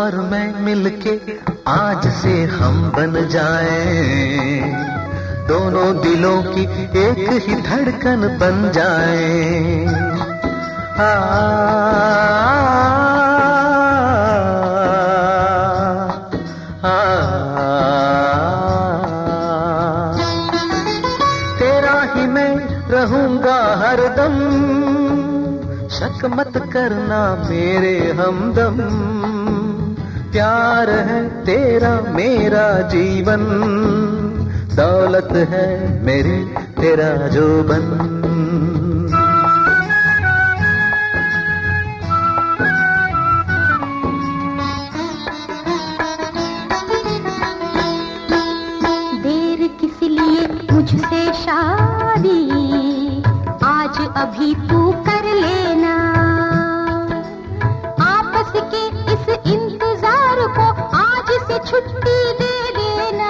और मैं मिलके आज से हम बन जाएं, दोनों दिलों की एक ही धड़कन बन जाएं। तेरा ही मैं रहूंगा हरदम, शक मत करना मेरे हमदम। प्यार है तेरा मेरा जीवन, दौलत है मेरी तेरा जोबन। देर किस लिए मुझसे शादी, आज अभी तू कर लेना। आपस के इस इंतजार को आज से छुट्टी दे देना।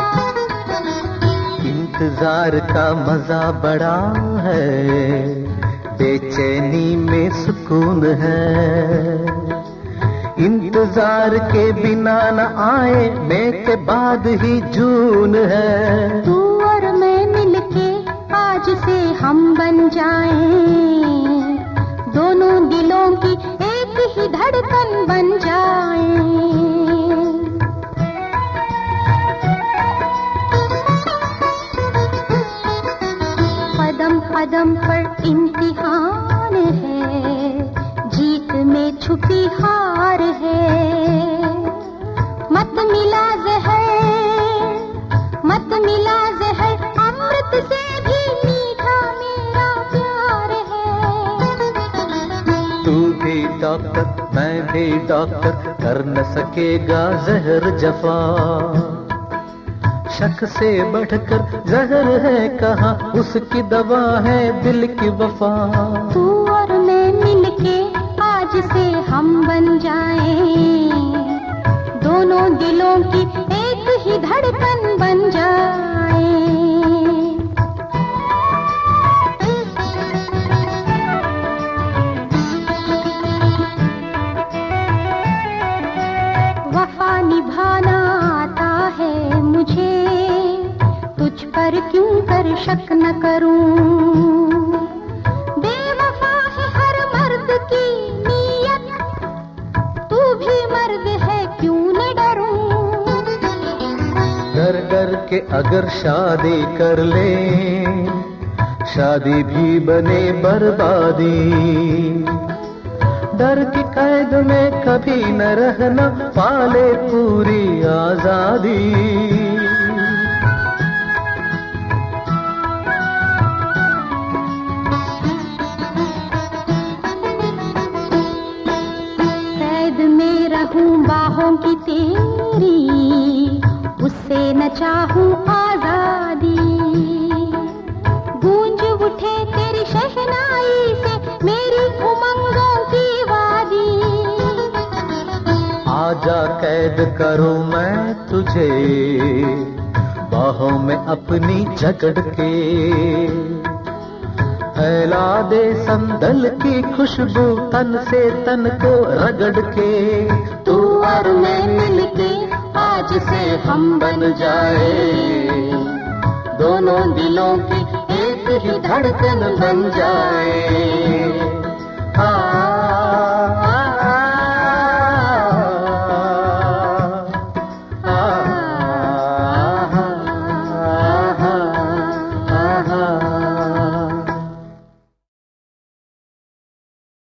इंतजार का मजा बड़ा है, बेचैनी में सुकून है। इंतजार के बिना न आए मई के बाद ही जून है। तू और मैं मिलके आज से हम बन जाएं, दोनों दिलों की एक ही धड़कन बन जाएं। कदम कदम पर इम्तिहान है, जीत में छुपी हार है। मत मिला जहर, अमृत से भी मीठा मेरा प्यार है। तू भी डॉक्टर मैं भी डॉक्टर, कर न सकेगा जहर जफा। शक से बढ़कर जहर है कहाँ, उसकी दवा है दिल की वफा। तू और मैं मिलके आज से हम बन जाएं, दोनों दिलों की एक ही धड़कन बन जाएं। वफा निभाना आता है मुझे, तुझ पर क्यों कर शक न करूं। बेवफा है हर मर्द की नीयत, तू भी मर्द है क्यों न डरूं। डर डर के अगर शादी कर ले, शादी भी बने बर्बादी। डर की कैद में कभी न रहना, पाले पूरी आजादी। कैद में रहूं बाहों की तेरी, उससे न चाहूं आजादी। गूंज उठे तेरी शहनाई से मेरी उमंगों की वादी। आजा कैद करूं मैं तुझे, बाहों में अपनी जकड़ के। फैला दे संदल की खुशबू तन से तन को रगड़ के। तू और मैं मिलके आज से हम बन जाए, दोनों दिलों की एक ही धड़कन बन जाए।